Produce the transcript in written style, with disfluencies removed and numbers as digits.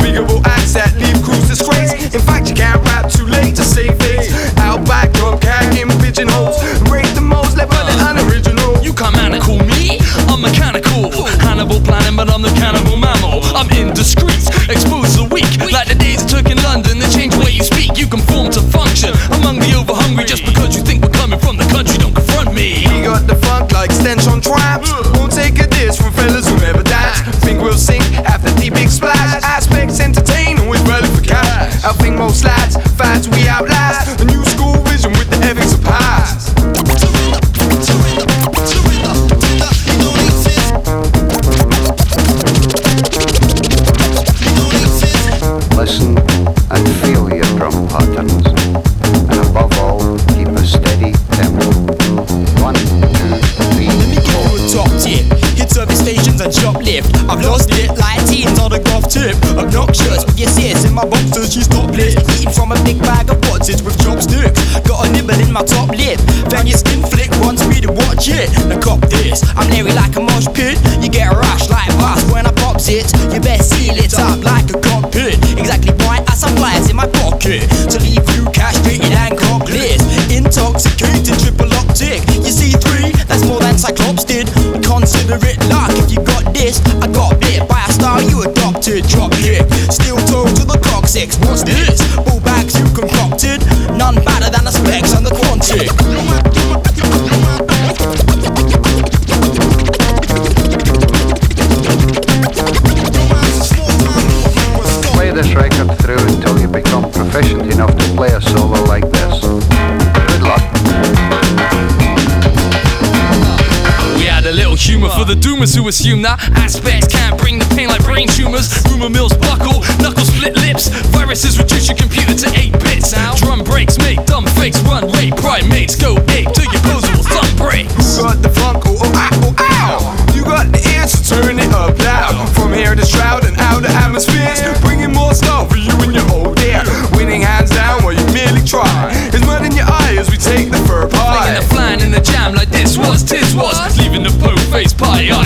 Unfigurable acts that leave crews disgraced. In fact, you can't rap too late to save face. Outback, cat in pigeonholes. Break the most, let but the unoriginal. You can't manacle me, I'm mechanical. Hannibal planning, but I'm the cannibal mammal. I'm indiscreet, exposed to the weak. Like the days it took in London, they change the way you speak. You conform to function among the over-hungry. Just because you think we're coming from the country, don't confront me. We got the funk like stench on traps. Won't take a diss from fellas who never dash. Think we'll sink after the big splash. Aspects entertain, always valid for cash. Outthink most lads, fads we outlast. A new school vision with the ethics of past. Listen and feel your drum patterns, and above all, keep a steady tempo. 1, 2, 3, 4. Top tip, hit service stations and shoplift. I've lost it like teens on a golf tip. Obnoxious, but you see it's in my boxers, she's topless. Eating from a big bag of pots with chopsticks. Got a nibble in my top lip. Then your skin flick wants me to watch it. Now cop this, I'm leery like a mosh pit. You get a rush like bus when I pops it. You best seal it up like a cockpit. Exactly right as some wires in my pocket to leave you castrated and cockless. Intoxicated, triple optic. You see 3, that's more than Cyclops did. Consider it luck if you got this. I got bit by a style you adopted. Drop kick, steel toe to the coccyx. What's this? Bull bags you concocted. None better than the specs and the Quantic. Play this record through until you become proficient enough to play a solo like this. Good luck. We had a little humor for the doomers who assume that aspects can't bring the pain like brain tumors. Rumor mills buckle, knuckles split lips. Viruses reduce your computer to 8 bits. Drum breaks make dumb fakes run rape. Primates go ape till your posable thumb breaks. You got the funk, oh, oh, ow, oh, ow. You got the ears, so turn it up loud. From here to shroud and outer atmospheres, bringing more stuff for you and your old dear. Winning hands down while you merely try. There's mud in your eye as we take the fur pie. Flinging the flan in the jam like this was, tis was. Leaving the po-faced pie